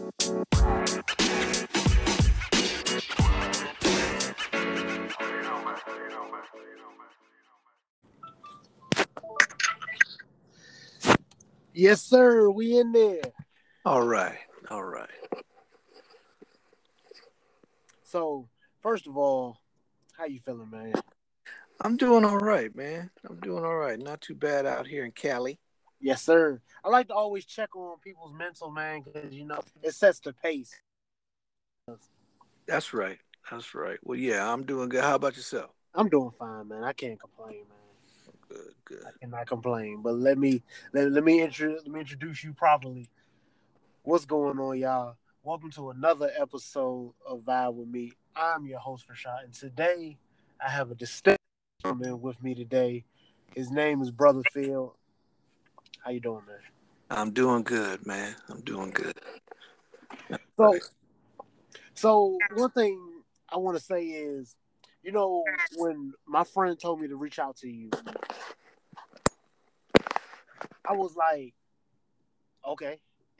Yes, sir. We in there. All right. All right. So, first of all, how you feeling, man? I'm doing all right, man. I'm doing all right. Not too bad out here in Cali. Yes, sir. I like to always check on people's mental, man, because it sets the pace. That's right. That's right. Well, yeah, I'm doing good. How about yourself? I'm doing fine, man. I can't complain, man. Good, I good. cannot complain. But let me introduce you properly. What's going on, y'all? Welcome to another episode of Vibe with Me. I'm your host, Rashad, and today I have a distinct gentleman with me today. His name is Brother Phil. How you doing, man? I'm doing good, man. I'm doing good. So, Right. so one thing I want to say is, when my friend told me to reach out to you, I was like, okay.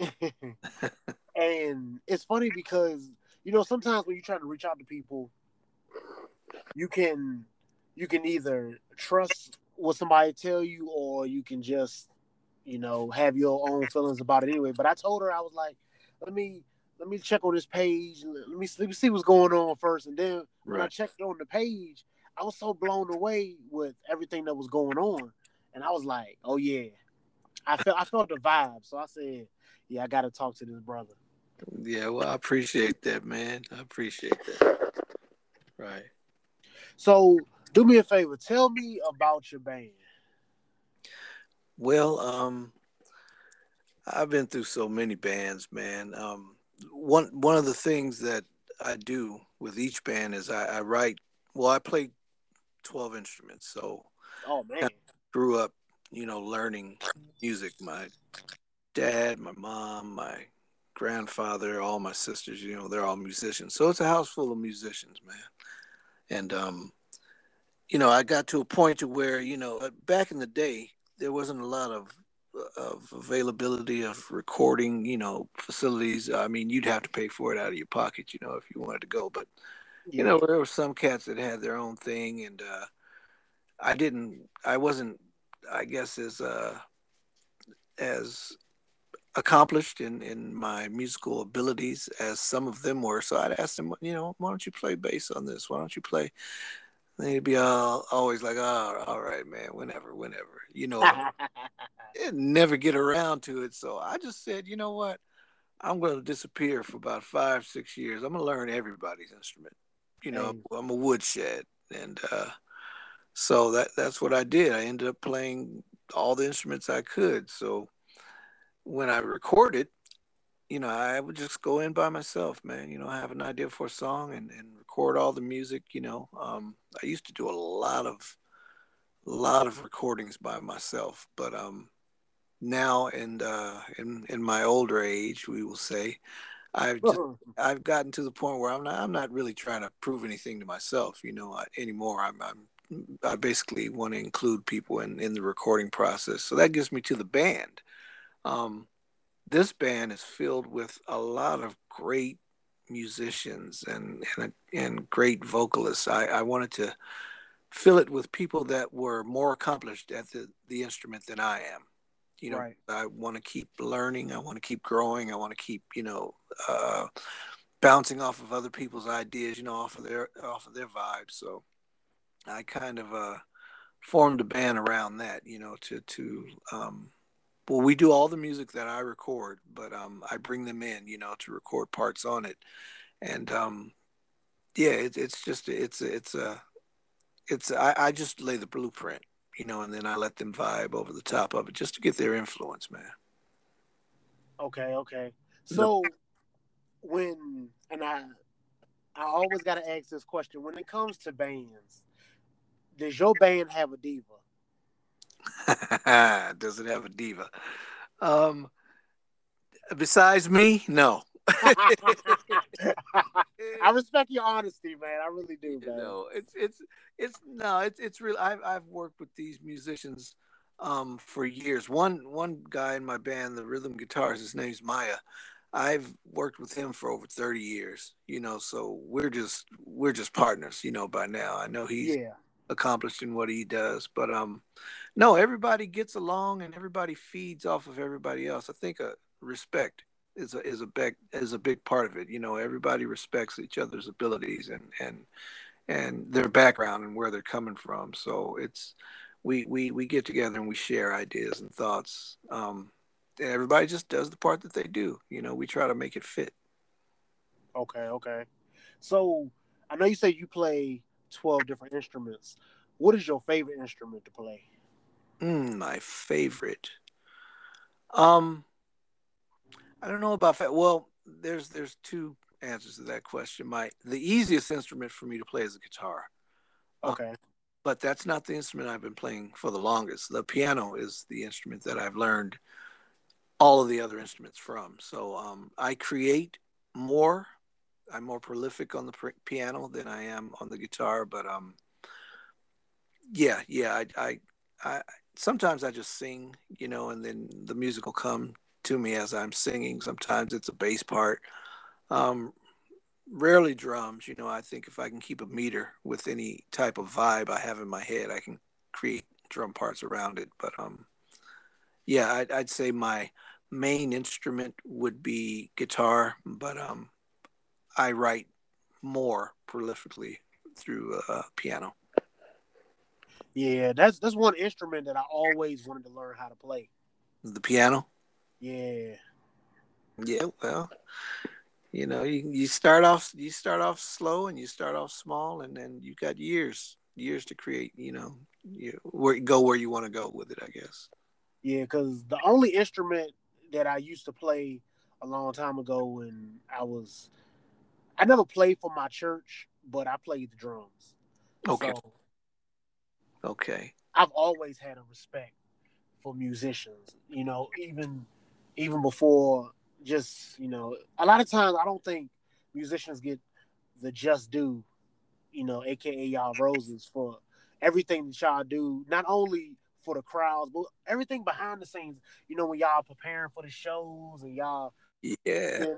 And it's funny because sometimes when you try to reach out to people, you can either trust what somebody tell you, or you can just have your own feelings about it anyway. But I told her, I was like, let me check on this page. Let me see what's going on first. And then when I Right. checked on the page, I was so blown away with everything that was going on, and I was like, oh yeah, I felt the vibe. So I said, yeah, I got to talk to this brother. Yeah, well, I appreciate that, man. I appreciate that. Right. So do me a favor, tell me about your band. Well, I've been through so many bands, man. One of the things that I do with each band is I write. Well, I play 12 instruments, so Oh I man. grew up, learning music. My dad, my mom, my grandfather, all my sisters, they're all musicians. So it's a house full of musicians, man. And I got to a point to where, back in the day, there wasn't a lot of availability of recording, facilities. I mean, you'd have to pay for it out of your pocket, if you wanted to go. But Yeah. there were some cats that had their own thing, and I wasn't, I guess, as accomplished in my musical abilities as some of them were. So I'd ask them, why don't you play bass on this? Why don't you play? And they'd be always like, oh, all right, man, whenever. Never get around to it. So I just said, you know what? I'm going to disappear for about 5, 6 years. I'm going to learn everybody's instrument. Hey. I'm a woodshed. And so that's what I did. I ended up playing all the instruments I could. So when I recorded, I would just go in by myself, man. I have an idea for a song and record all the music. I used to do a lot of recordings by myself, but now in my older age, we will say, I've just I've gotten to the point where I'm not really trying to prove anything to myself, anymore. I basically want to include people in the recording process. So that gets me to the band. Um, this band is filled with a lot of great musicians and great vocalists. I wanted to fill it with people that were more accomplished at the instrument than I am. Right. I want to keep learning. I want to keep growing. I want to keep, uh, bouncing off of other people's ideas, off of their vibes. So I kind of formed a band around that, well, we do all the music that I record, but I bring them in, to record parts on it, and yeah, it's just I just lay the blueprint, and then I let them vibe over the top of it just to get their influence, man. Okay, okay. No. So I always gotta ask this question. When it comes to bands, does your band have a diva? Does it have a diva? Um, Besides me, no. I respect your honesty, man. I really do, man. It's no, it's real. I've worked with these musicians for years. One guy in my band, the rhythm guitarist, his name's Maya. I've worked with him for over 30 years, so we're just partners, by now. I know he's Yeah. accomplished in what he does, but no, everybody gets along and everybody feeds off of everybody else. I think respect is a big part of it. Everybody respects each other's abilities and their background and where they're coming from. So we get together and we share ideas and thoughts. And everybody just does the part that they do. We try to make it fit. Okay. Okay. So I know you say you play 12 different instruments. What is your favorite instrument to play? My favorite. Um, I don't know about well. There's two answers to that question. The easiest instrument for me to play is a guitar. Uh, Okay. but that's not the instrument I've been playing for the longest. The piano is the instrument that I've learned all of the other instruments from. So I create more. I'm more prolific on the piano than I am on the guitar. But yeah, yeah. I sometimes I just sing, and then the music will come to me as I'm singing. Sometimes it's a bass part. Um, Rarely drums. I think if I can keep a meter with any type of vibe I have in my head, I can create drum parts around it. But yeah, I'd say my main instrument would be guitar, but I write more prolifically through piano. Yeah, that's one instrument that I always wanted to learn how to play. The piano. Yeah. Yeah, well, you start off slow and you start off small, and then you got years to create. Where you want to go with it, I guess. Yeah, because the only instrument that I used to play a long time ago when I never played for my church, but I played the drums. Okay, So okay, I've always had a respect for musicians. Even before, just a lot of times I don't think musicians get the just due. AKA y'all roses for everything that y'all do, not only for the crowds, but everything behind the scenes. When y'all preparing for the shows and y'all, yeah,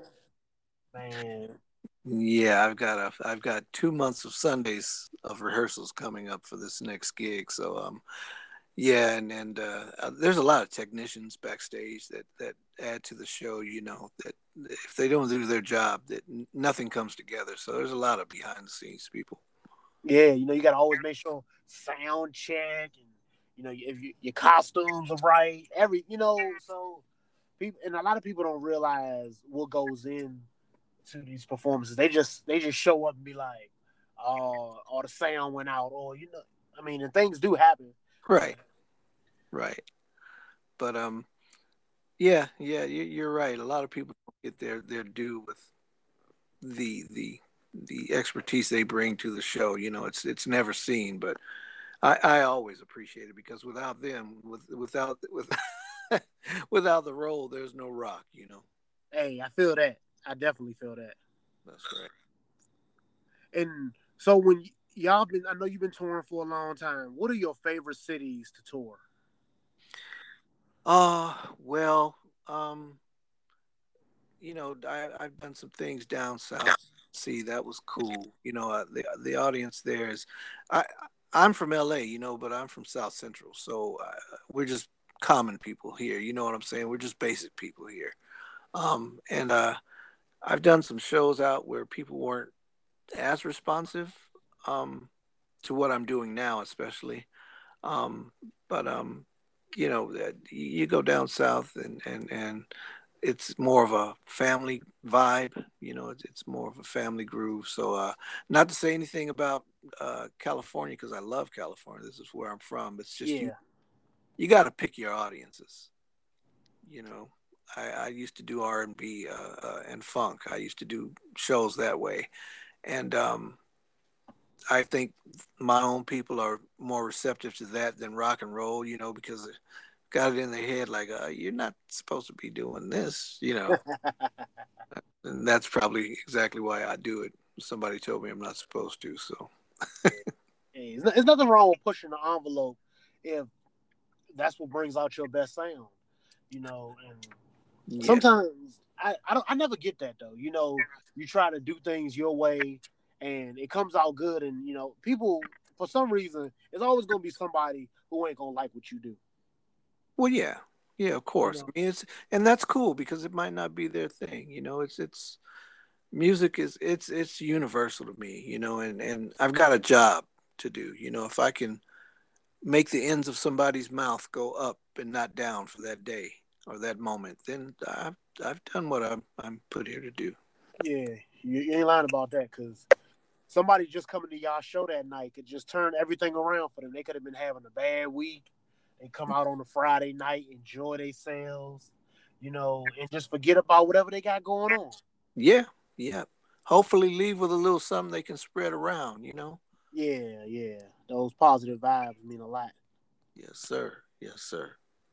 man, yeah. I've got 2 months of Sundays of rehearsals coming up for this next gig. So yeah, and there's a lot of technicians backstage that add to the show. That if they don't do their job, that nothing comes together. So there's a lot of behind the scenes people. yeah, you got to always make sure sound check and if your costumes are right, so people and a lot of people don't realize what goes in to these performances. They just show up and be like, oh, or the sound went out, or I mean, and things do happen, Right, but right. But yeah, yeah, you're right. A lot of people get their due with the the expertise they bring to the show. It's never seen, but I always appreciate it because without them, without the role, there's no rock. hey, I feel that. I definitely feel that. That's right. And so when y'all been, I know you've been touring for a long time. What are your favorite cities to tour? Well, I've done some things down south. See, that was cool. The audience there is, I I'm from LA, but I'm from South Central, so we're just common people here. You know what I'm saying? We're just basic people here. And I've done some shows out where people weren't as responsive um, to what I'm doing now, especially. Um, but you go down south and it's more of a family vibe. It's more of a family groove. So, not to say anything about California because I love California. This is where I'm from. It's just you. Yeah. You got to pick your audiences. You know, I used to do R&B and funk. I used to do shows that way, and I think my own people are more receptive to that than rock and roll. Because they got it in their head like you're not supposed to be doing this. And that's probably exactly why I do it. Somebody told me I'm not supposed to, so Hey, it's nothing wrong with pushing the envelope if that's what brings out your best sound. And yeah, sometimes I never get that though. You know, you try to do things your way, and it comes out good, and you know, people for some reason, there's always gonna be somebody who ain't gonna like what you do. Well, yeah, yeah, of You course. I know, mean, and that's cool because it might not be their thing. It's music is it's universal to me. And I've got a job to do. If I can make the ends of somebody's mouth go up and not down for that day or that moment, then I've done what I'm put here to do. yeah, you ain't lying about that because somebody just coming to y'all show that night could just turn everything around for them. They could have been having a bad week. They come out on a Friday night, enjoy themselves, you know, and just forget about whatever they got going on. Yeah, yeah. Hopefully, leave with a little something they can spread around. Yeah, yeah. Those positive vibes mean a lot. Yes, sir. Yes, sir.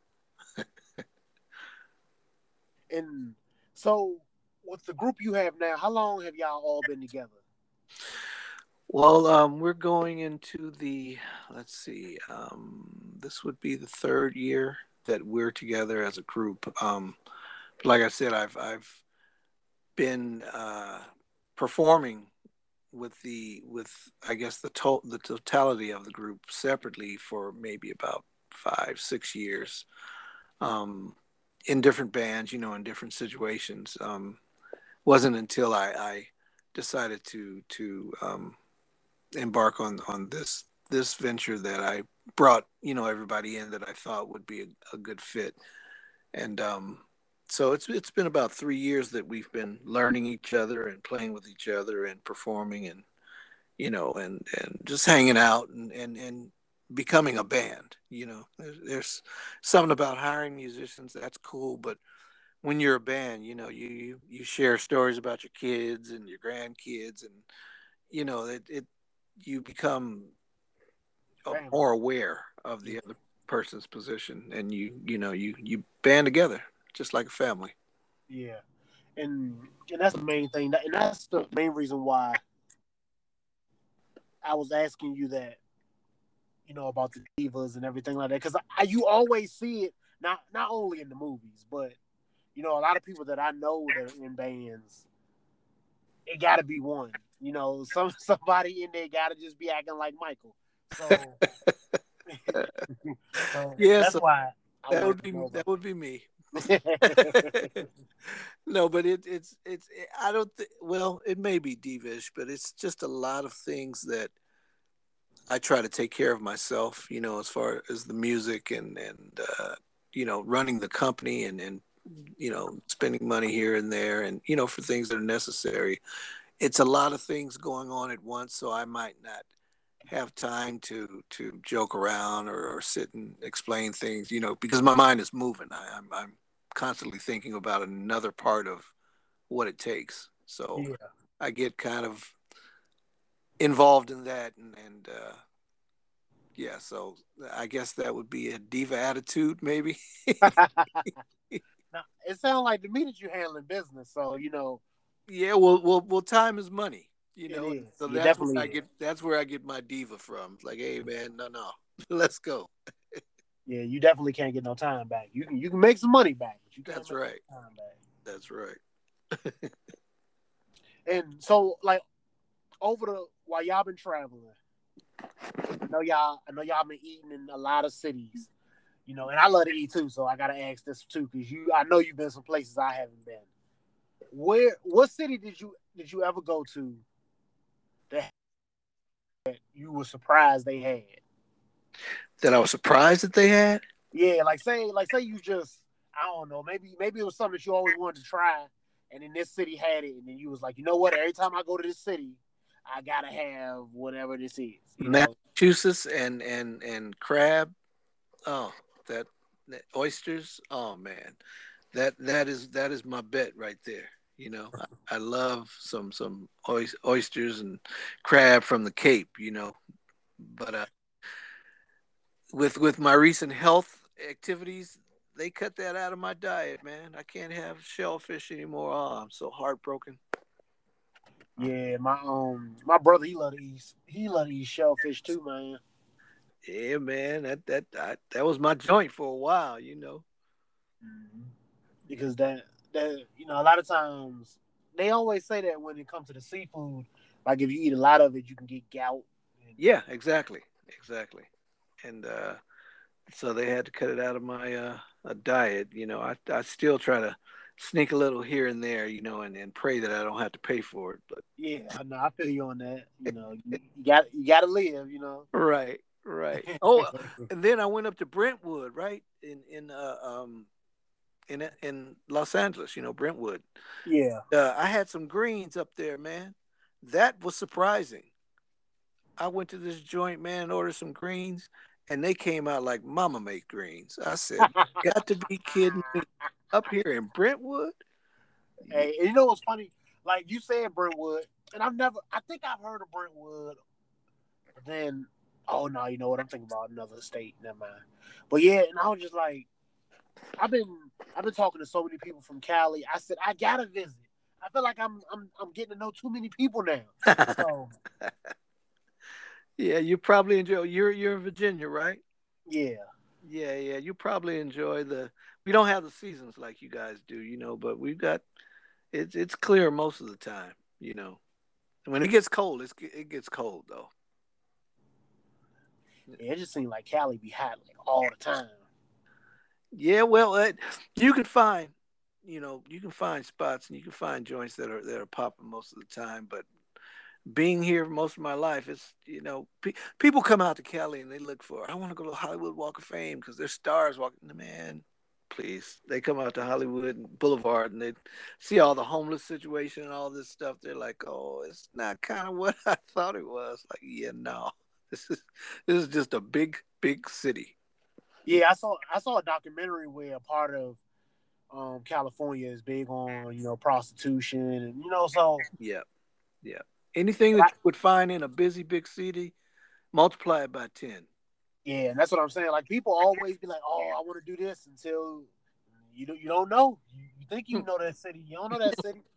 And so, with the group you have now, how long have y'all all been together? Well, we're going into let's see, this would be the third year that we're together as a group. Like I said, I've been performing with I guess the totality of the group separately for maybe about 5 6 years, um, in different bands, in different situations. Wasn't until I decided to embark on this venture that I brought everybody in that I thought would be a good fit. And so it's been about 3 years that we've been learning each other and playing with each other and performing and and just hanging out and becoming a band. There's something about hiring musicians that's cool, but when you're a band, you share stories about your kids and your grandkids, and it you become Family. more aware of Yeah, the other person's position, and you band together just like a family. yeah. And that's the main thing. And that's the main reason why I was asking you that, you know, about the divas and everything like that. Because you always see it, not only in the movies, but you know, a lot of people that I know that are in bands, it got to be one. You know, somebody in there got to just be acting like Michael. So, so Yeah, that's so why I that wanted would to be know that about would be me. that. No, but I don't think, well, it may be divish, but it's just a lot of things that I try to take care of myself, as far as the music and running the company and spending money here and there and for things that are necessary. It's a lot of things going on at once, so I might not have time to joke around or sit and explain things, because my mind is moving. I'm constantly thinking about another part of what it takes. So Yeah. I get kind of involved in that, and yeah. So I guess that would be a diva attitude, maybe. Now, it sounds like to me that you're handling business, so you know Yeah. Well. Time is money. it is. So You that's where definitely I is. get that's where I get my diva from. It's like, hey man, no, let's go. Yeah, you definitely can't get no time back. You can make some money back, but you can't That's make right. no time back. That's right. And so, like over the while y'all been traveling, I know y'all been eating in a lot of cities. You know, and I love to eat too, so I gotta ask this too, because I know you've been some places I haven't been. What city did you ever go to that you were surprised they had? That I was surprised that they had. Yeah, like say you just I don't know, maybe it was something that you always wanted to try, and then this city had it, and then you was like, you know what? Every time I go to this city, I gotta have whatever this is. You know? Massachusetts and crab. Oh, that, that oysters. Oh man, that is my bet right there. I love some oysters and crab from the Cape. But with my recent health activities, they cut that out of my diet, man. I can't have shellfish anymore. Oh, I'm so heartbroken. Yeah, my brother he love to eat shellfish too, man. Yeah, man, that was my joint for a while. Mhm. Because that that a lot of times they always say that when it comes to the seafood, like if you eat a lot of it, you can get gout. And, Yeah, exactly, exactly. And so they had to cut it out of my diet. I still try to sneak a little here and there, and pray that I don't have to pay for it. But yeah, I know. I feel you on that. You got to live. right, right. Oh, and then I went up to Brentwood, right in Los Angeles. Brentwood. Yeah. I had some greens up there, man. That was surprising. I went to this joint, man, and ordered some greens, and they came out like mama made greens. I said, "Got to be kidding me!" Up here in Brentwood. Hey, and you know what's funny? Like you said, Brentwood, and I think I've heard of Brentwood, but then, oh no, you know what? I'm thinking about another state. Never mind. But yeah, and I was just like, I've been, I've been talking to so many people from Cali. I said I gotta visit. I feel like I'm getting to know too many people now. So Yeah, you probably enjoy. You're in Virginia, right? yeah, Yeah, yeah. You probably enjoy the. We don't have the seasons like you guys do, but we've got. It's clear most of the time, you know. When it gets cold, it gets cold though. yeah, it just seems like Cali be hot like all the time. Yeah, well, you can find, you can find spots and you can find joints that are popping most of the time. But being here most of my life, it's people come out to Cali and they look for. I want to go to the Hollywood Walk of Fame because there's stars walking. Man, please, they come out to Hollywood and Boulevard and they see all the homeless situation and all this stuff. They're like, oh, it's not kind of what I thought it was. Like, yeah, no, this is just a big, big city. Yeah, I saw a documentary where a part of California is big on prostitution and so Yeah, yeah. Anything and that you would find in a busy big city, multiply it by 10. yeah, and that's what I'm saying. Like people always be like, "Oh, I want to do this," until you don't know. You think you know that city, you don't know that city.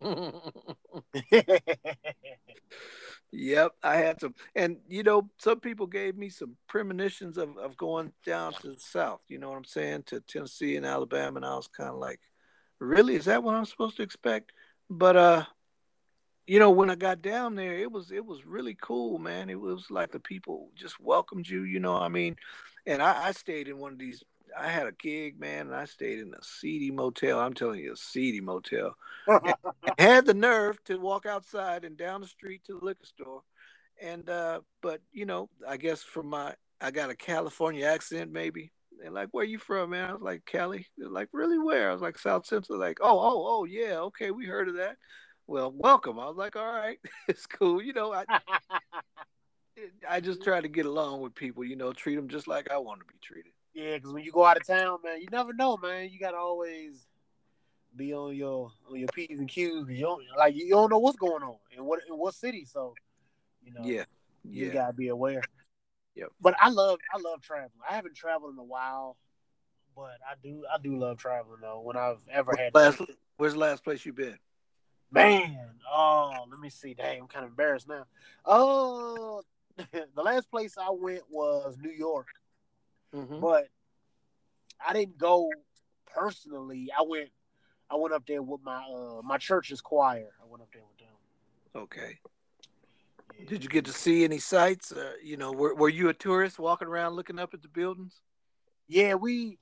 Yep, I had some, and some people gave me some premonitions of going down to the south. You know what I'm saying, to Tennessee and Alabama, and I was kind of like, really, is that what I'm supposed to expect? But when I got down there, it was really cool, man. It was like the people just welcomed you. I mean, and I stayed in one of these. I had a gig, man, and I stayed in a seedy motel. I'm telling you, a seedy motel. And I had the nerve to walk outside and down the street to the liquor store. And but I guess I got a California accent maybe. And like, where you from, man? I was like, Cali. They're like, really, where? I was like, South Central. Like, oh, yeah, okay, we heard of that. Well, welcome. I was like, all right, it's cool. I just try to get along with people. Treat them just like I want to be treated. Yeah, because when you go out of town, man, you never know, man. You gotta always be on your p's and q's. You don't know what's going on in what city, so Yeah, you just yeah, gotta be aware. yep. But I love traveling. I haven't traveled in a while, but I do love traveling though. When I've ever Where's had the the last, chance. where's the last place you've been? Man, oh, let me see. Dang, I'm kind of embarrassed now. Oh, the last place I went was New York, Mm-hmm. but I didn't go personally. I went up there with my church's choir. I went up there with them. Okay. Did you Yeah, get to see any sights? Were you a tourist walking around looking up at the buildings? yeah.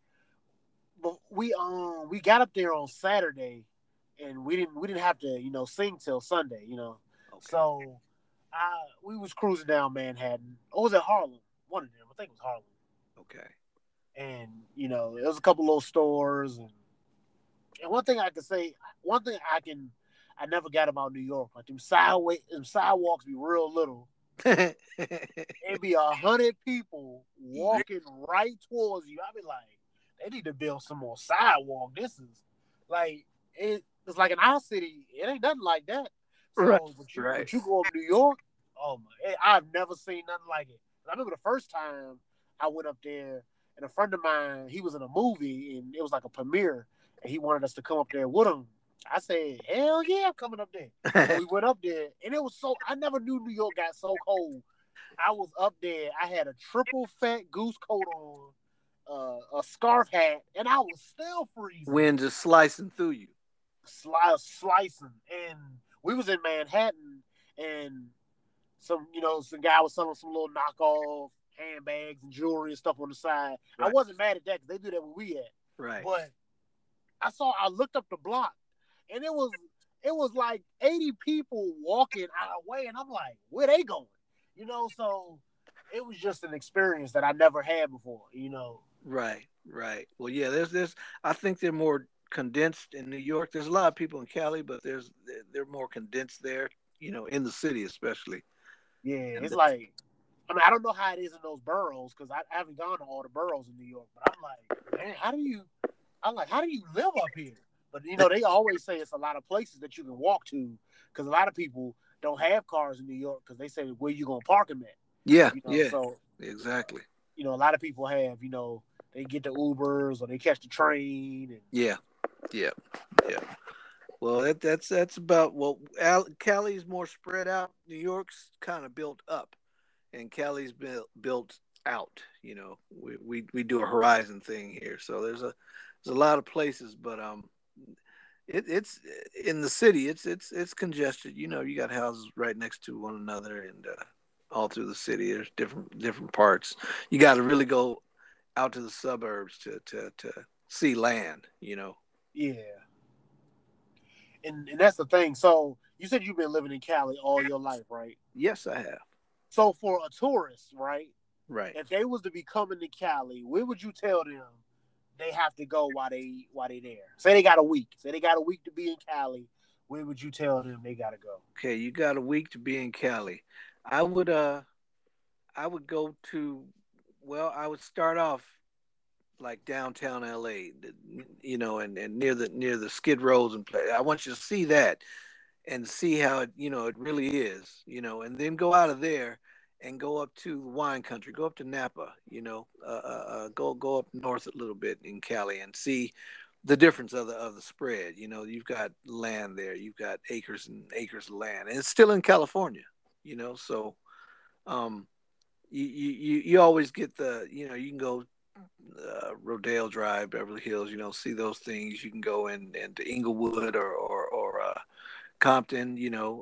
We got up there on Saturday, and we didn't have to sing till Sunday. Okay. So I we was cruising down Manhattan. Or was it Harlem? One of them. I think it was Harlem. Okay. And there was a couple little stores, and one thing I never got about New York, like them sidewalks be real little. It'd be 100 people Yeah. walking right towards you. I'd be like, they need to build some more sidewalk. This is like it's like in our city, it ain't nothing like that. Right. So, but you Right. but you go up New York, oh my, I've never seen nothing like it. I remember the first time I went up there, and a friend of mine, he was in a movie, and it was like a premiere, and he wanted us to come up there with him. I said, hell yeah, I'm coming up there. So we went up there, and it was I never knew New York got so cold. I was up there. I had a triple fat goose coat on, a scarf hat, and I was still freezing. Wind just slicing through you. slicing, and we was in Manhattan, and some guy was selling some little knockoff handbags and jewelry and stuff on the side. I Right. wasn't mad at that because they do that where we at. Right. But I looked up the block, and it was like 80 people walking our way, and I'm like, where they going? So it was just an experience that I never had before. Right. Right. Well, yeah. There's. I think they're more condensed in New York. There's a lot of people in Cali, but they're more condensed there. In the city especially. Yeah, And it's like, I don't know how it is in those boroughs because I haven't gone to all the boroughs in New York, but I'm like, man, how do you live up here? But they always say it's a lot of places that you can walk to because a lot of people don't have cars in New York because they say where you gonna park them at. yeah. Yeah. So Exactly. a lot of people have they get the Ubers or they catch the train and Yeah. Yeah. Yeah. Well, that's about Cali's more spread out. New York's kind of built up, and Cali's built out. We do a horizon thing here, so there's a lot of places, but it's in the city. It's congested. You got houses right next to one another, and all through the city, there's different parts. You got to really go out to the suburbs to see land. yeah. And that's the thing. So you said you've been living in Cali all your life, right? Yes, I have. So for a tourist, right? Right. If they was to be coming to Cali, where would you tell them they have to go while they there? Say they got a week. Say they got a week to be in Cali. Where would you tell them they gotta go? Okay, you got a week to be in Cali. I would go to I would start off like downtown LA, and near the Skid Rows and play. I want you to see that and see how it really is, and then go out of there and go up to the wine country, go up to Napa, go up north a little bit in Cali and see the difference of the spread. You've got land there, you've got acres and acres of land, and it's still in California. So um, you always get you can go Rodale Drive, Beverly Hills, see those things. You can go into Inglewood or Compton,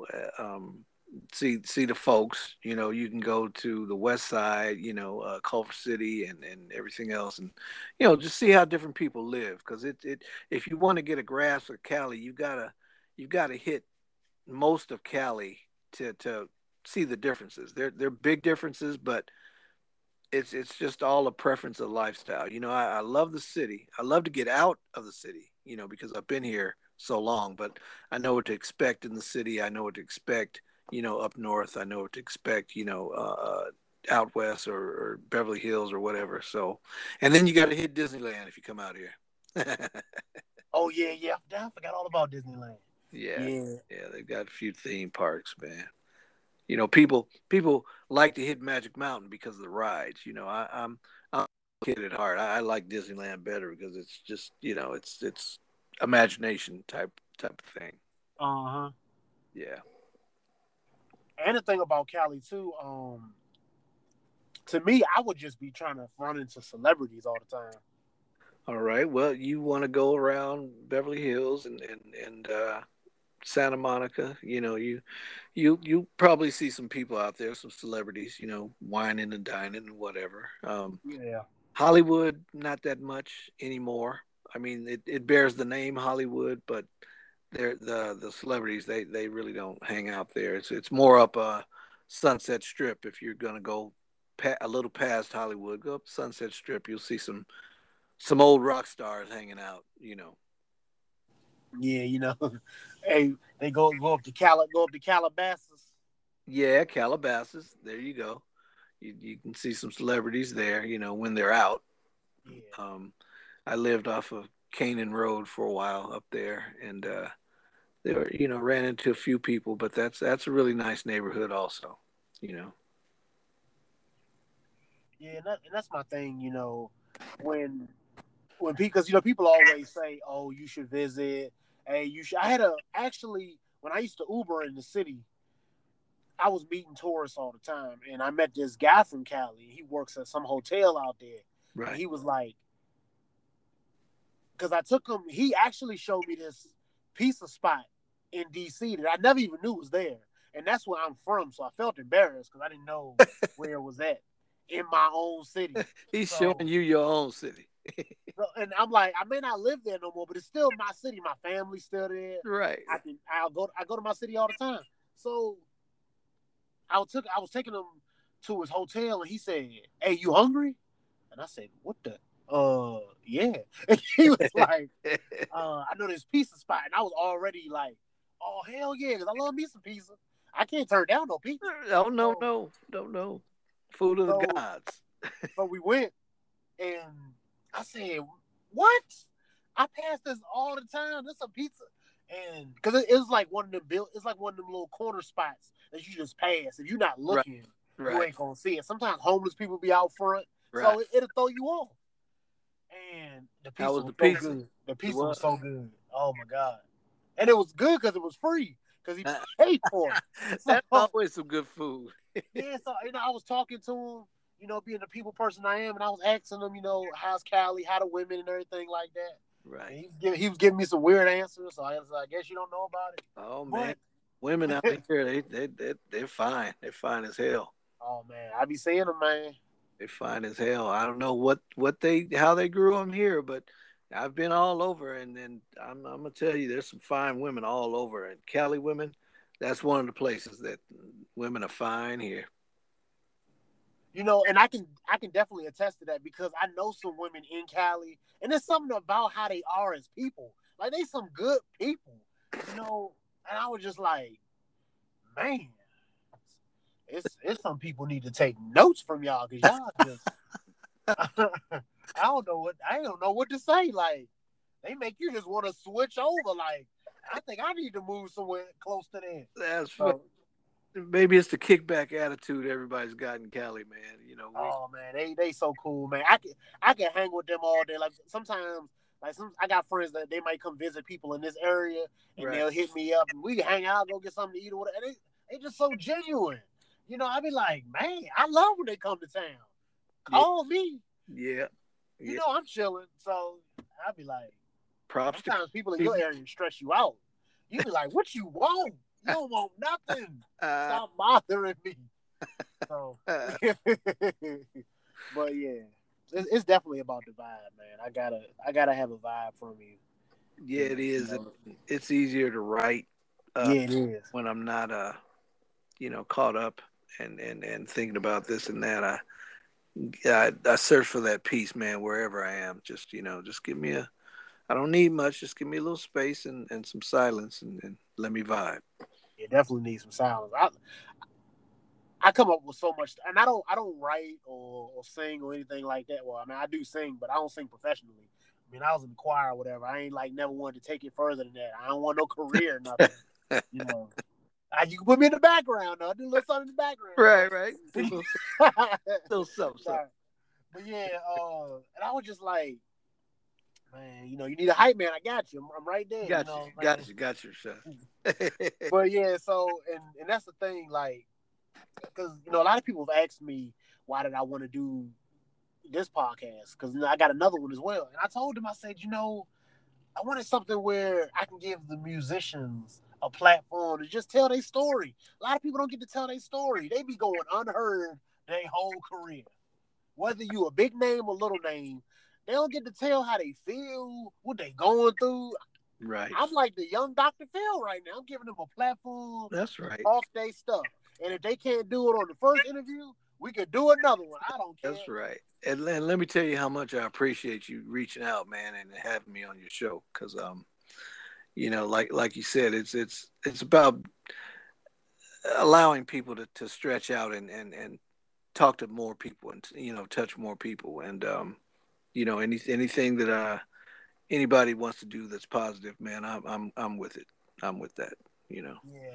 see the folks. You can go to the West Side, Culver City and everything else, and just see how different people live. Because if you want to get a grasp of Cali, you've gotta hit most of Cali to see the differences. They're big differences, but it's just all a preference of lifestyle. I love the city. I love to get out of the city, because I've been here so long, but I know what to expect in the city. I know what to expect, up north. I know what to expect, out west or Beverly Hills or whatever. So, and then you got to hit Disneyland if you come out here. Oh yeah, yeah. I forgot all about Disneyland. Yeah, Yeah. yeah, they've got a few theme parks, man. People like to hit Magic Mountain because of the rides. I'm a kid at heart. I like Disneyland better because it's just it's imagination type of thing. Uh huh. Yeah. And the thing about Cali too, to me, I would just be trying to run into celebrities all the time. All right. Well, you want to go around Beverly Hills and Santa Monica. You probably see some people out there, some celebrities. Whining and dining and whatever. Yeah. Hollywood, not that much anymore. I mean, it bears the name Hollywood, but they're the celebrities. They really don't hang out there. It's more up Sunset Strip. If you're gonna go a little past Hollywood, go up Sunset Strip. You'll see some old rock stars hanging out. Yeah, hey, they go up to Calabasas. Yeah, Calabasas. There you go. You can see some celebrities there. When they're out. Yeah, Um, I lived off of Canaan Road for a while up there, and there ran into a few people, but that's a really nice neighborhood also. You know. yeah, and that's my thing. When because people always say, "Oh, you should visit." Hey, you should. I had a actually when I used to Uber in the city, I was meeting tourists all the time, and I met this guy from Cali. He works at some hotel out there, and Right. he was like, because I took him. He actually showed me this pizza spot in DC that I never even knew was there. And that's where I'm from. So I felt embarrassed because I didn't know where it was at in my own city. He's So, showing you your own city. and I'm like, I may not live there no more, but it's still my city. My family's still there. Right. I go to my city all the time. So I was taking him to his hotel, and he said, "Hey, you hungry?" And I said, "What the? Yeah." And he was like, "I know this pizza spot," and I was already like, "Oh hell yeah," because I love me some pizza. I can't turn down no pizza. Oh no. Food of the So, gods. so we went, and I said, "What? I pass this all the time. This a pizza." And because it was like one of them it's like one of them little corner spots that you just pass. If you're not looking, you ain't gonna see it. Sometimes homeless people be out front, so it'll throw you off. And the pizza was so good. The pizza was so good. Oh my god! And it was good because it was free because he paid for it. So, that's always some good food. Yeah, so I was talking to him, being the people person I am, and I was asking him, how's Cali, how the women and everything like that. Right. And he was giving me some weird answers, so I guess you don't know about it. Oh man, women out here, they're fine. They're fine as hell. Oh man, I be seeing them, man. They're fine as hell. I don't know how they grew them here, but I've been all over, and I'm gonna tell you, there's some fine women all over. And Cali women, that's one of the places that women are fine here. And I can definitely attest to that because I know some women in Cali, and there's something about how they are as people. Like they some good people, And I was just like, man, it's some people need to take notes from y'all because y'all just I don't know what to say. Like they make you just want to switch over. Like I think I need to move somewhere close to them. That's maybe it's the kickback attitude everybody's got in Cali, man. Oh man, they so cool, man. I can hang with them all day. Like sometimes, I got friends that they might come visit people in this area, and they'll hit me up, and we can hang out, go get something to eat or whatever. And they just so genuine. I be like, man, I love when they come to town. Call me. Yeah. I'm chilling, so I be like, props. Sometimes people in your area stress you out. You be like, what you want? You don't want nothing. Stop bothering me. So, but yeah, it's definitely about the vibe, man. I gotta have a vibe from you. Yeah, it is. It's easier to write. Yeah, it is. When I'm not, caught up and thinking about this and that. I search for that peace, man, wherever I am. Just give me I don't need much. Just give me a little space and some silence and let me vibe. You definitely need some silence. I come up with so much, and I don't write or sing or anything like that. Well, I mean, I do sing, but I don't sing professionally. I mean, I was in the choir or whatever. I ain't never wanted to take it further than that. I don't want no career or nothing. You can put me in the background though. I do a little something in the background. Right. Little something. But yeah, and I was just like, man, you need a hype man. I got you. I'm right there. Got you, son. But yeah, so and that's the thing, like, because a lot of people have asked me why did I want to do this podcast because I got another one as well, and I told them I said I wanted something where I can give the musicians a platform to just tell their story. A lot of people don't get to tell their story. They be going unheard their whole career. Whether you a big name or little name, they don't get to tell how they feel, what they going through. Right. I'm like the young Dr. Phil right now. I'm giving them a platform. That's right. Off their stuff. And if they can't do it on the first interview, we could do another one. I don't care. That's right. And let me tell you how much I appreciate you reaching out, man, and having me on your show. Because like you said, it's about allowing people to stretch out and talk to more people and touch more people and anything that anybody wants to do that's positive, man, I'm with it. I'm with that. Yeah,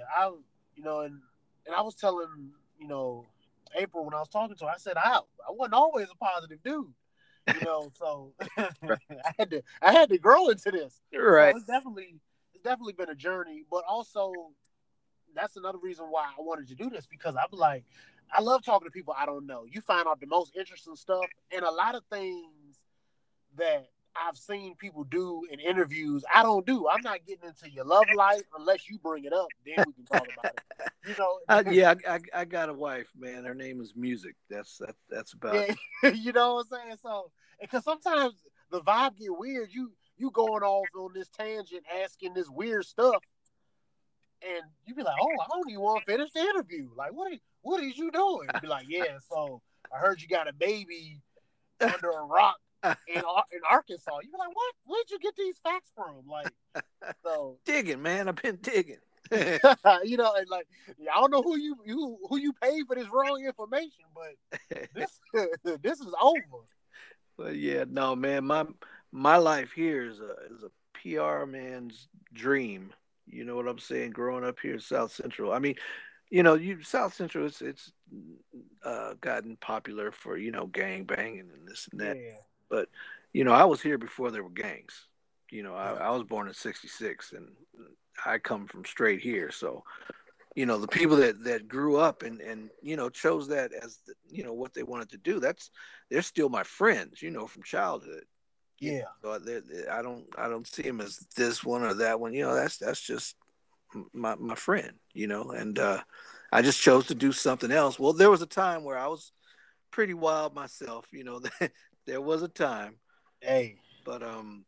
and I was telling April when I was talking to her, I said I wasn't always a positive dude. So I had to grow into this. Right. So it's definitely been a journey, but also that's another reason why I wanted to do this because I'm like, I love talking to people I don't know. You find out the most interesting stuff and a lot of things that I've seen people do in interviews. I don't do. I'm not getting into your love life unless you bring it up. Then we can talk about it. You know. Yeah, I got a wife, man. Her name is Music. That's about Yeah, you know what I'm saying. So, because sometimes the vibe get weird. You going off on this tangent, asking this weird stuff, and you be like, "Oh, I don't even want to finish the interview. Like, what is you doing?" Be like, "Yeah, so I heard you got a baby under a rock in Arkansas." You be like, "What? Where'd you get these facts from?" Like, so digging, man. I've been digging. you know, and like, I don't know who you paid for this wrong information, but this this is over. But yeah, no, man. My life here is a PR man's dream. You know what I'm saying? Growing up here in South Central. I mean, you South Central. It's gotten popular for gang banging and this and that. Yeah, But I was here before there were gangs. yeah, I was born in '66, and I come from straight here. So the people that grew up and chose that as what they wanted to do. They're still my friends. From childhood. yeah, So I don't see them as this one or that one. That's just my friend. And I just chose to do something else. Well, there was a time where I was pretty wild myself. There was a time, hey, but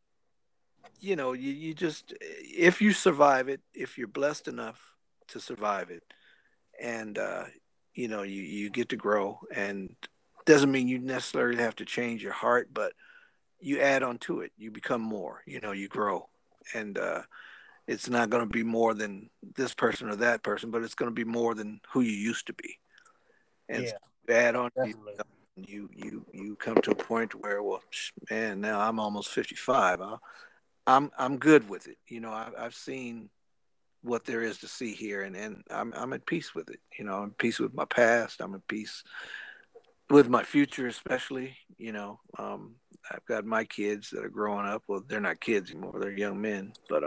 you just, if you survive it, if you're blessed enough to survive it, and you get to grow, and doesn't mean you necessarily have to change your heart, but you add on to it. You become more. You grow, and it's not going to be more than this person or that person, but it's going to be more than who you used to be. And so yeah, you add on to definitely, yourself, and you come to a point where, well, man, now I'm almost 55. I'm good with it. I've seen what there is to see here, and I'm at peace with it. I'm at peace with my past. I'm at peace with my future, especially. I've got my kids that are growing up. Well, they're not kids anymore; they're young men. But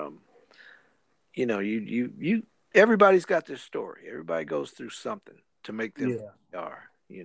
everybody's got their story. Everybody goes through something to make them who yeah. they are.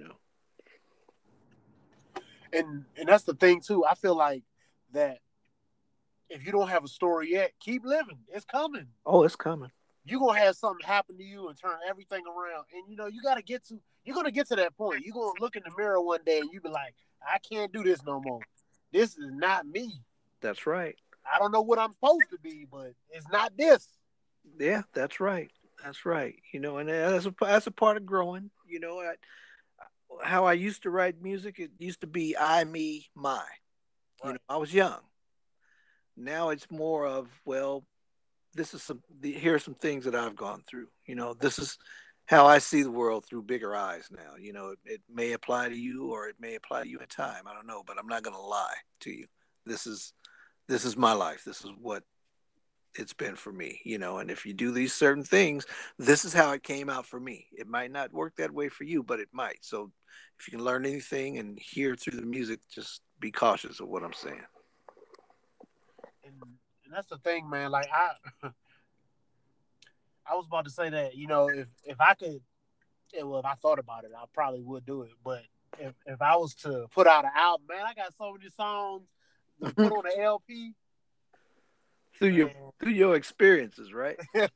And that's the thing too. I feel like that if you don't have a story yet, keep living. It's coming. Oh, it's coming. You're gonna have something happen to you and turn everything around. And you're gonna get to that point. You're gonna look in the mirror one day and you be like, I can't do this no more. This is not me. That's right. I don't know what I'm supposed to be, but it's not this. Yeah, that's right. That's right. And that's a part of growing. How I used to write music, it used to be I, me, my. Right. I was young. Now it's more of, well, here are some things that I've gone through. This is how I see the world through bigger eyes now. It may apply to you or it may apply to you in time. I don't know, but I'm not going to lie to you. This is my life. This is what it's been for me. And if you do these certain things, this is how it came out for me. It might not work that way for you, but it might. So if you can learn anything and hear through the music, just be cautious of what I'm saying. And that's the thing, man. Like I was about to say that, if I could, well, if I thought about it, I probably would do it. But if I was to put out an album, man, I got so many songs to put on the LP, through your man. through your experiences, right?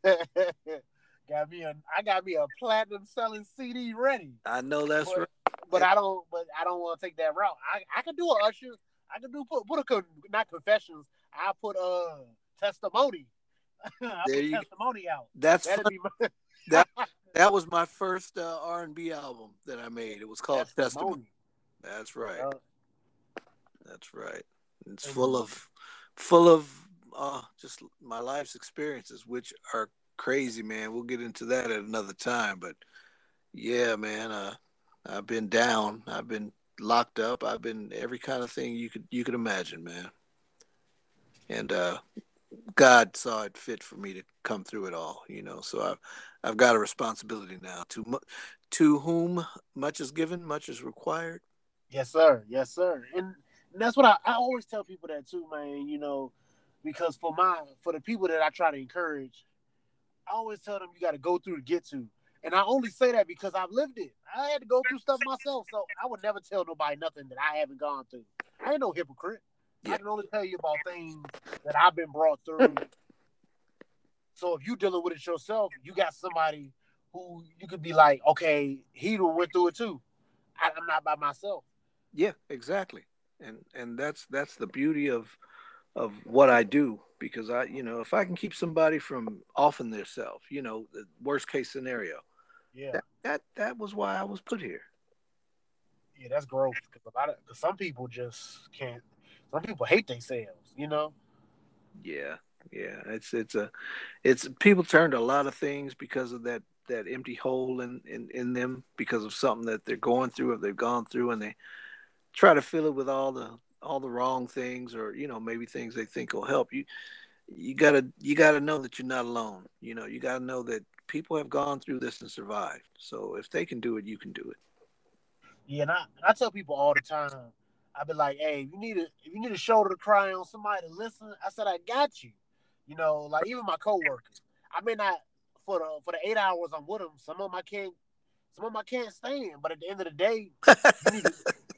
I got me a platinum selling CD ready. I know that's But right. I don't want to take that route. I could do a Usher. I could do put a not confessions. I put testimony. I There put you go. testimony out. That's That'd fun. be That that was my first R&B album that I made. It was called Testimony. testimony. That's right. Uh, That's right. It's full and of just my life's experiences, which are crazy, man. We'll get into that at another time. But yeah, man, I've been down. I've been locked up. I've been every kind of thing you could imagine, man. And God saw it fit for me to come through it all. So I've got a responsibility now. To whom much is given, much is required. yes, sir. Yes, sir. And that's what I always tell people that too, man. Because for the people that I try to encourage, I always tell them you got to go through to get to. And I only say that because I've lived it. I had to go through stuff myself, so I would never tell nobody nothing that I haven't gone through. I ain't no hypocrite. I Yeah. can only tell you about things that I've been brought through. So if you dealing with it yourself, you got somebody who you could be like, okay, he went through it too. I'm not by myself. Yeah, exactly. And that's the beauty of what I do, because I, if I can keep somebody from offing themselves, the worst case scenario, Yeah, that was why I was put here. yeah, that's growth. Because some people just can't. Some people hate themselves. You know. Yeah, yeah. It's people turn to a lot of things because of that empty hole in them, because of something that they're going through or they've gone through, and they try to fill it with all the wrong things, or maybe things they think will help you. You gotta know that you're not alone. You gotta know that people have gone through this and survived. So if they can do it, you can do it. Yeah, and I tell people all the time. I be like, hey, if you need a shoulder to cry on, somebody to listen. I said, I got you. You know, like even my coworkers. I may not for the 8 hours I'm with them. Some of them I can't stand. But at the end of the day, you need to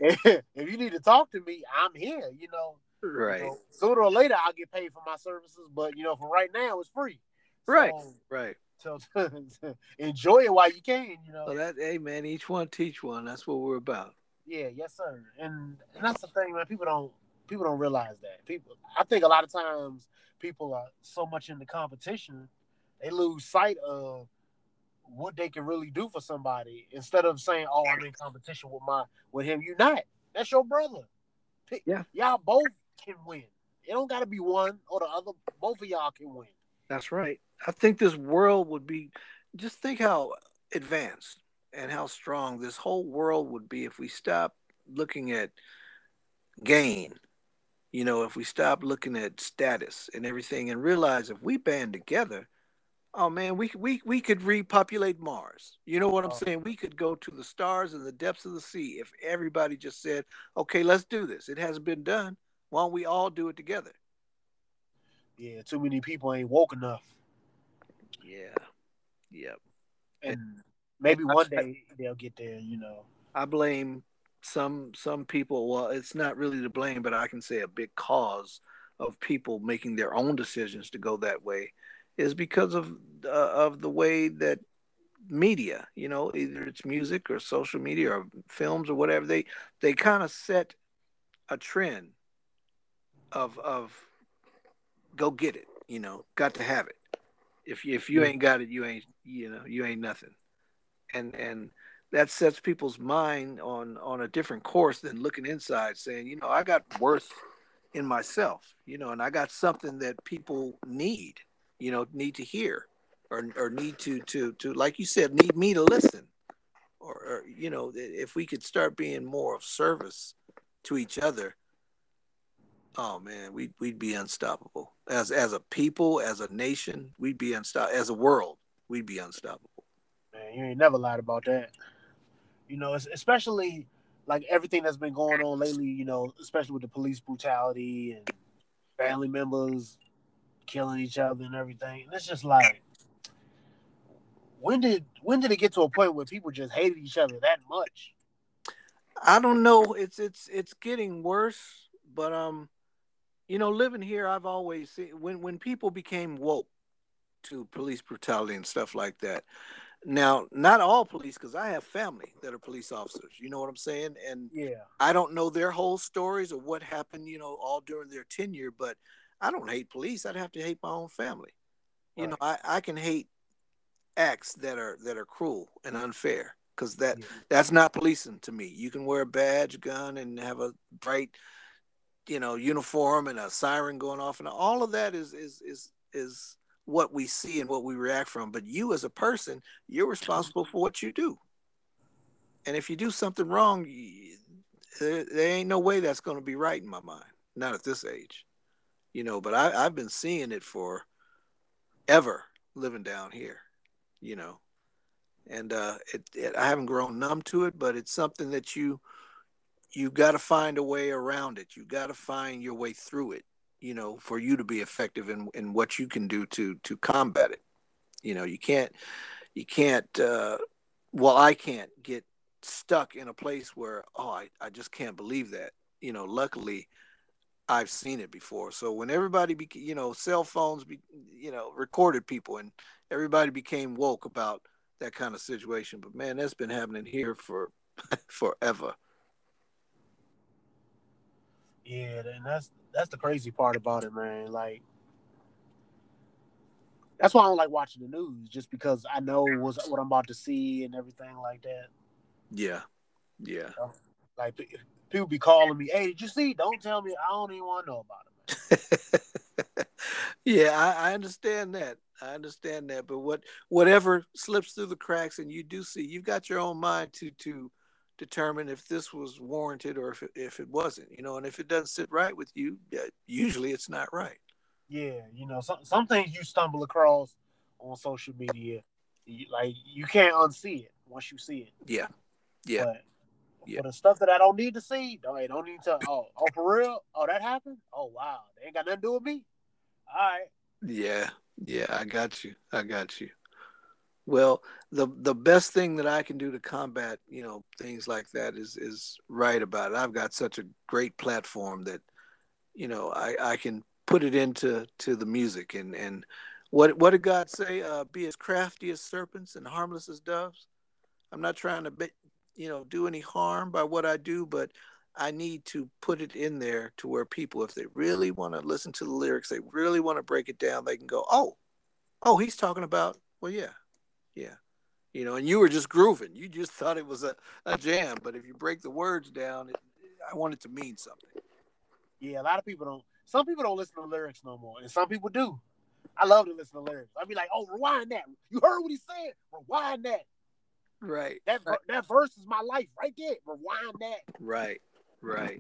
if you need to talk to me, I'm here. Right, Sooner or later I'll get paid for my services. But for right now, it's free. right, So right. so enjoy it while you can. Well, hey man, each one teach one. That's what we're about. Yeah, yes, sir. And that's the thing, man. People don't realize that. I think a lot of times people are so much in the competition, they lose sight of what they can really do for somebody. Instead of saying, "Oh, I'm in competition with him," you're not. That's your brother. Yeah, Y'all both can win. It don't got to be one or the other. Both of y'all can win. that's right. I think this world would be, just think how advanced and how strong this whole world would be if we stop looking at gain. If we stop looking at status and everything and realize if we band together, oh man, we could repopulate Mars. You know what I'm Uh, saying? We could go to the stars and the depths of the sea if everybody just said, "Okay, let's do this." It hasn't been done. Why don't we all do it together? yeah, too many people ain't woke enough, Yeah, yep. And, and and maybe one day they'll get there. I blame some people. Well, it's not really to blame, but I can say a big cause of people making their own decisions to go that way is because of the way that media, either it's music or social media or films or whatever, they kind of set a trend of go get it, got to have it. If you Yeah, ain't got it, you ain't nothing. And that sets people's mind on a different course than looking inside, saying, I got worth in myself, and I got something that people need to hear, or need to like you said, need me to listen, or if we could start being more of service to each other, oh man, we'd be unstoppable as a people, as a nation. We'd be unstoppable as a world. We'd be unstoppable. man, you ain't never lied about that. Especially like everything that's been going on lately. Especially with the police brutality and family members killing each other and everything. And it's just like, when did it get to a point where people just hated each other that much? I don't know. It's getting worse, but living here, I've always seen when people became woke to police brutality and stuff like that. Now, not all police, because I have family that are police officers. You know what I'm saying? And Yeah, I don't know their whole stories or what happened, all during their tenure. But I don't hate police. I'd have to hate my own family. right. I can hate acts that are cruel and unfair, because Yeah, that's not policing to me. You can wear a badge, gun, and have a bright uniform and a siren going off, and all of that is what we see and what we react from. But you as a person, you're responsible for what you do, and if you do something wrong, there ain't no way that's going to be right in my mind. Not at this age, But I've been seeing it for ever, living down here, you know. And I haven't grown numb to it, but it's something that you got to find a way around it. You got to find your way through it, for you to be effective in what you can do to combat it. You can't. Well, I can't get stuck in a place where, oh, I just can't believe that. Luckily, I've seen it before. So when everybody, cell phones, recorded people, and everybody became woke about that kind of situation. But man, that's been happening here for forever. Yeah, and that's the crazy part about it, man. Like that's why I don't like watching the news, just because I know what I'm about to see and everything like that. Yeah, yeah. You know? Like people be calling me, "Hey, did you see? Don't tell me. I don't even want to know about it, man." Yeah, I understand that. I understand that. But whatever slips through the cracks, and you do see, you've got your own mind to determine if this was warranted or if it wasn't. And if it doesn't sit right with you, usually it's not right. Yeah, some things you stumble across on social media, like you can't unsee it once you see it. Yeah, yeah, But yeah, for the stuff that I don't need to see, don't need to. Oh, for real? Oh, that happened? Oh, wow, they ain't got nothing to do with me. All right. yeah, yeah. I got you. I got you. Well, the best thing that I can do to combat, things like that is write about it. I've got such a great platform that I can put it into the music, and what did God say? Be as crafty as serpents and harmless as doves. I'm not trying to do any harm by what I do, but I need to put it in there to where people, if they really want to listen to the lyrics, they really want to break it down, they can go, oh, he's talking about, well, yeah, yeah. And you were just grooving. You just thought it was a jam. But if you break the words down, I want it to mean something. Yeah, a lot of people don't. Some people don't listen to the lyrics no more, and some people do. I love to listen to lyrics. I'd be like, "Oh, rewind that. You heard what he said? Rewind that. Right. That Right. that verse is my life right there. Rewind that." Right. Right.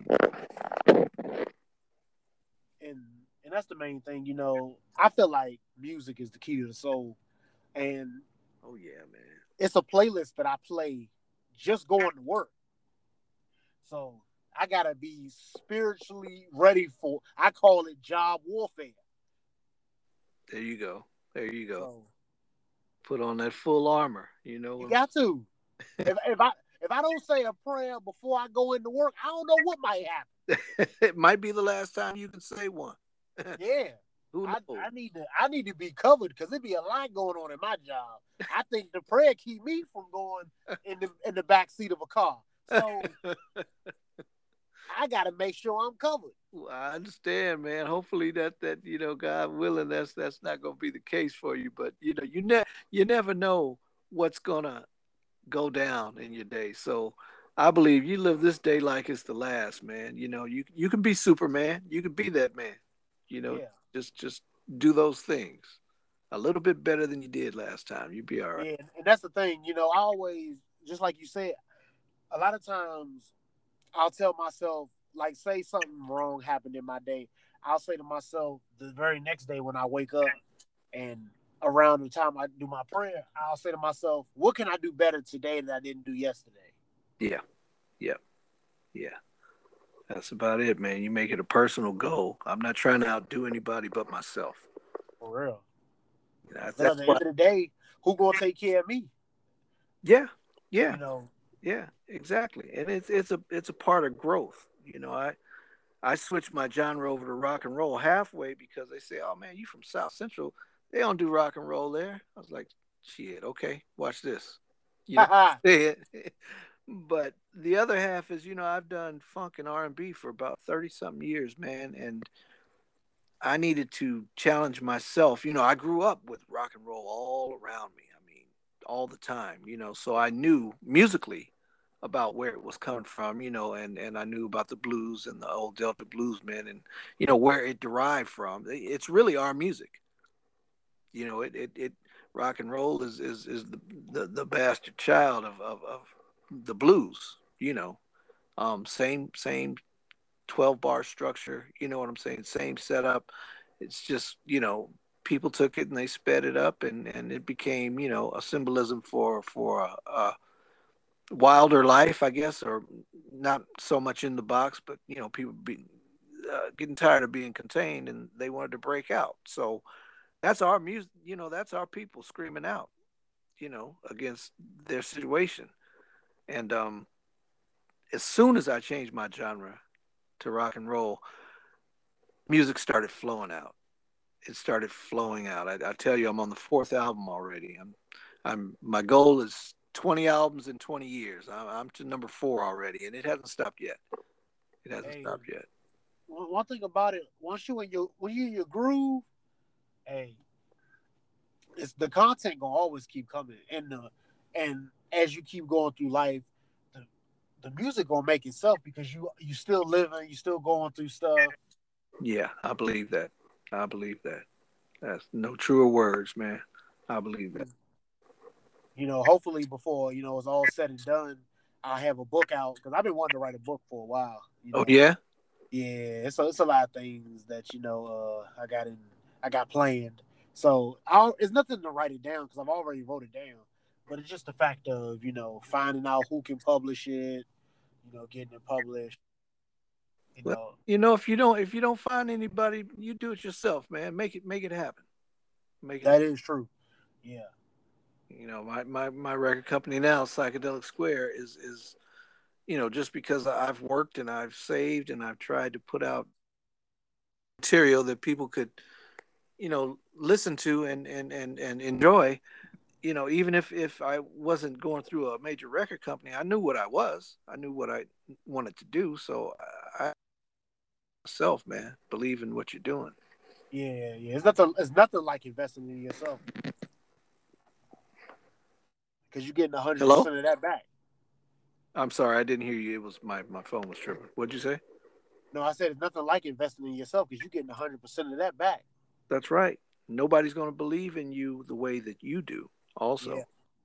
And and that's the main thing. I feel like music is the key to the soul, and Oh yeah, man. it's a playlist that I play just going to work. So I gotta be spiritually ready for. I call it job warfare. There you go. There you go. So Put on that full armor. You know you what I'm got to. If I don't say a prayer before I go into work, I don't know what might happen. saying? It might be the last time you can say one. Yeah. Who I, knows? I need to I need to be covered because it be a lot going on in my job. I think the prayer keep me from going in the back seat of a car. So I gotta make sure I'm covered. Well, I understand, man. Hopefully that God willing, that's not going to be the case for you. But you never know what's gonna go down in your day. So I believe you live this day like it's the last, man. You can be Superman. You can be that man. You know, Yeah. just do those things a little bit better than you did last time. You'll be all right. Yeah. And that's the thing, I always just like you said, a lot of times I'll tell myself, like, say something wrong happened in my day. I'll say to myself the very next day when I wake up and around the time I do my prayer, I'll say to myself, what can I do better today that I didn't do yesterday? Yeah, yeah, yeah. That's about it, man. You make it a personal goal. I'm not trying to outdo anybody but myself. For real. Because at That's the why. end of the day, who gonna take care of me? Yeah, yeah, You know, yeah. Exactly. And it's a part of growth. I switched my genre over to rock and roll halfway because they say, "Oh man, you from South Central? They don't do rock and roll there." I was like, "Shit, okay, watch this." You know, but the other half is, I've done funk and R&B for about 30 something years, man, and I needed to challenge myself. I grew up with rock and roll all around me. I mean, all the time, so I knew musically about where it was coming from, and I knew about the blues and the old Delta bluesmen and, where it derived from. It's really our music. It rock and roll is the bastard child of the blues, same 12 bar structure, you know what I'm saying? Same setup. It's just, people took it and they sped it up, and it became, a symbolism for a wilder life, I guess, or not so much in the box, but, people getting tired of being contained and they wanted to break out. So that's our music, that's our people screaming out, against their situation. And as soon as I changed my genre to rock and roll, music started flowing out. It started flowing out. I tell you, I'm on the fourth album already. My goal is 20 albums in 20 years. I'm to number four already, and it hasn't stopped yet. It hasn't Hey, stopped yet. one thing about it, once you in your groove, hey, it's the content gonna always keep coming, and as you keep going through life, the the music gonna make itself because you still living, you still going through stuff. Yeah, I believe that. I believe that. That's no truer words, man. I believe that. Hopefully before it's all said and done, I'll have a book out because I've been wanting to write a book for a while. Oh yeah. Yeah, it's a lot of things that I got planned. So it's nothing to write it down because I've already wrote it down. But it's just the fact of finding out who can publish it, getting it published. You Well, know if you don't find anybody, you do it yourself, man. Make it happen. Make it that happen. is true. Yeah, My record company now, Psychedelic Square, is just because I've worked and I've saved and I've tried to put out material that people could listen to and enjoy. Even if I wasn't going through a major record company, I knew what I was. I knew what I wanted to do. So I myself, man, believe in what you're doing. yeah. It's nothing like investing in yourself because you're getting hundred Hello? percent of that back. I'm sorry, I didn't hear you. It was my phone was tripping. What'd you say? No, I said it's nothing like investing in yourself because you're getting 100% of that back. That's right. Nobody's going to believe in you the way that you do. Yeah, Also,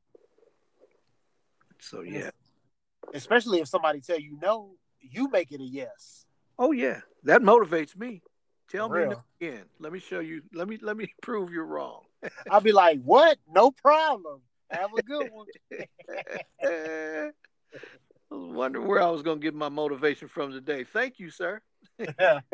so and yeah. especially if somebody tell you no, you make it a yes. Oh yeah, that motivates me. For Tell me no real. again. Let me show you. Let me prove you're wrong. I'll be like, what? No problem. Have a good one. I was wondering where I was going to get my motivation from today. Thank you, sir. And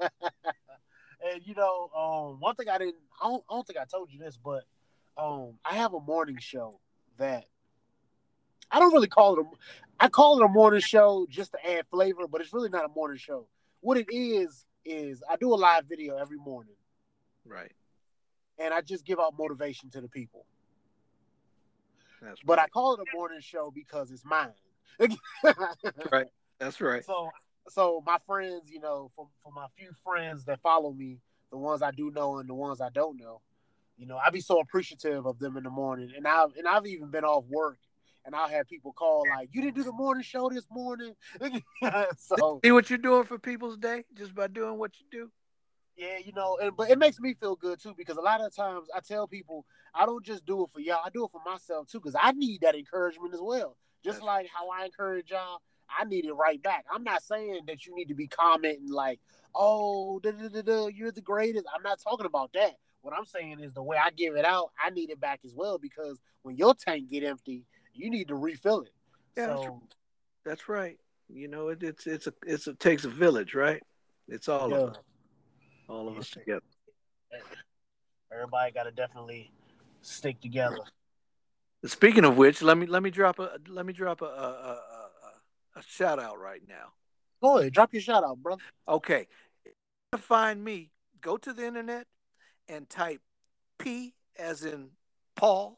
one thing I don't think I told you this, but I have a morning show that I don't really call it I call it a morning show just to add flavor, but it's really not a morning show. What it is I do a live video every morning Right. and I just give out motivation to the people. That's But I right. call it a morning show because it's mine. That's right. That's right. so so my friends, for my few friends that follow me, the ones I do know and the ones I don't know, I be so appreciative of them in the morning. And I've even been off work and I'll have people call like, you didn't do the morning show this morning. So See what you're doing for people's day just by doing what you do. yeah, but it makes me feel good too because a lot of times I tell people I don't just do it for y'all, I do it for myself too because I need that encouragement as well. Just That's like how I encourage y'all, I need it right back. I'm not saying that you need to be commenting like, "Oh, you're the greatest." I'm not talking about that. What I'm saying is the way I give it out, I need it back as well because when your tank get empty, you need to refill it. yeah. So That's right. It's it takes a village, right? It's it all of us, does. all of Yeah. us together. Everybody got to definitely stick together. Speaking of which, let me drop a shout out right now. Go ahead, drop your shout out, brother. Okay, to find me, go to the internet and type P as in Paul,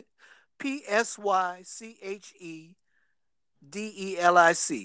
Psychedelic,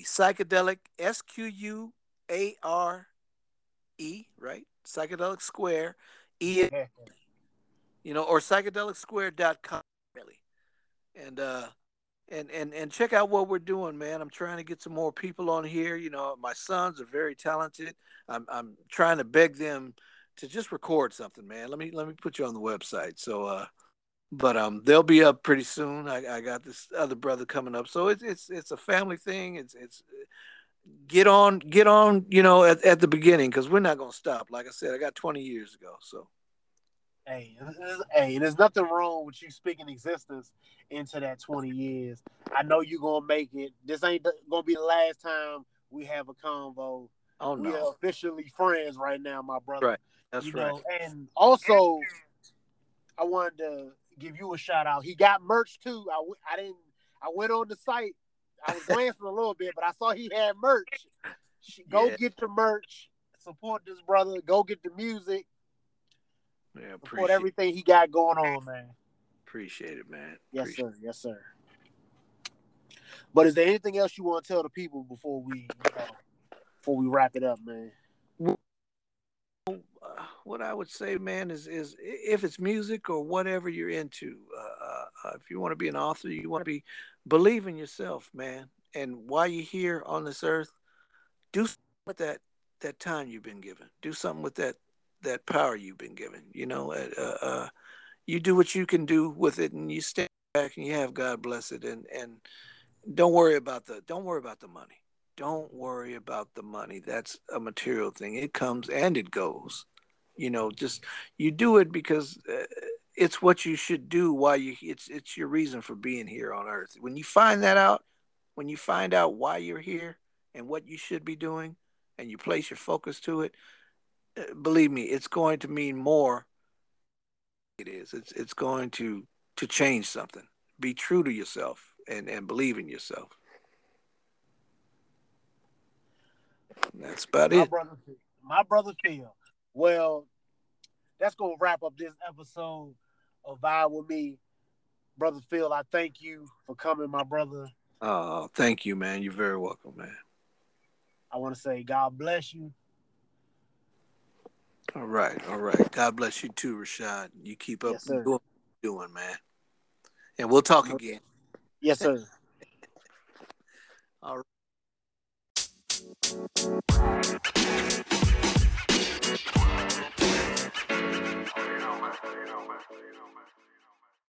SQUARE, right? Psychedelic Square, E, or psychedelicsquare.com, really. And and check out what we're doing, man. I'm trying to get some more people on here. My sons are very talented. I'm trying to beg them to just record something, man. Let me put you on the website. So but they'll be up pretty soon. I got this other brother coming up. So it's a family thing. It's get on, at the beginning because we're not gonna stop. Like I said, I got 20 years to go. So Hey, there's nothing wrong with you speaking existence into that 20 years. I know you're gonna make it. This ain't gonna be the last time we have a convo. oh We no, are officially friends right now, my brother. right, that's right. And also I wanted to give you a shout out. He got merch too. I didn't. I went on the site. I was glancing a little bit, but I saw he had merch. Go Yeah, get your merch. support this brother. Go get the music. Yeah, Support everything he got going on, man. Appreciate it, man. Yes, sir. Yes, sir. But is there anything else you want to tell the people before we wrap it up, man? What I would say, man, is if it's music or whatever you're into, if you want to be an author, you want to believe in yourself, man. And while you're here on this earth, do something with that time you've been given. Do something with that power you've been given. You do what you can do with it, and you stand back and you have God bless it, and don't worry about the money. Don't worry about the money. That's a material thing. It comes and it goes. Just you do it because it's what you should do while it's your reason for being here on earth. When you find that out, when you find out why you're here and what you should be doing, and you place your focus to it, believe me, it's going to mean more. It is. It's going to change something. Be true to yourself and believe in yourself. That's about it. My brother Phil. Well, that's gonna wrap up this episode of Vibe with Me, brother Phil. I thank you for coming, my brother. Oh, thank you, man. You're very welcome, man. I want to say God bless you. All right, all right. God bless you too, Rashad. You keep up doing what you're doing, man. And we'll talk again. Yes, sir. All right.